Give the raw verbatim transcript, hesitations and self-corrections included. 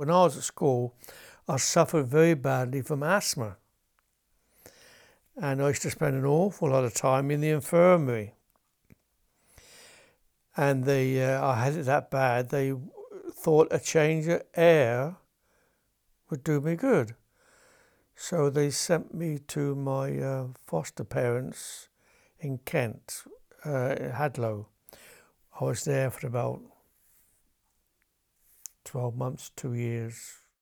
When I was at school, I suffered very badly from asthma. And I used to spend an awful lot of time in the infirmary. And they, uh, I had it that bad, they thought a change of air would do me good. So they sent me to my uh, foster parents in Kent, uh, Hadlow. I was there for about twelve months, two years.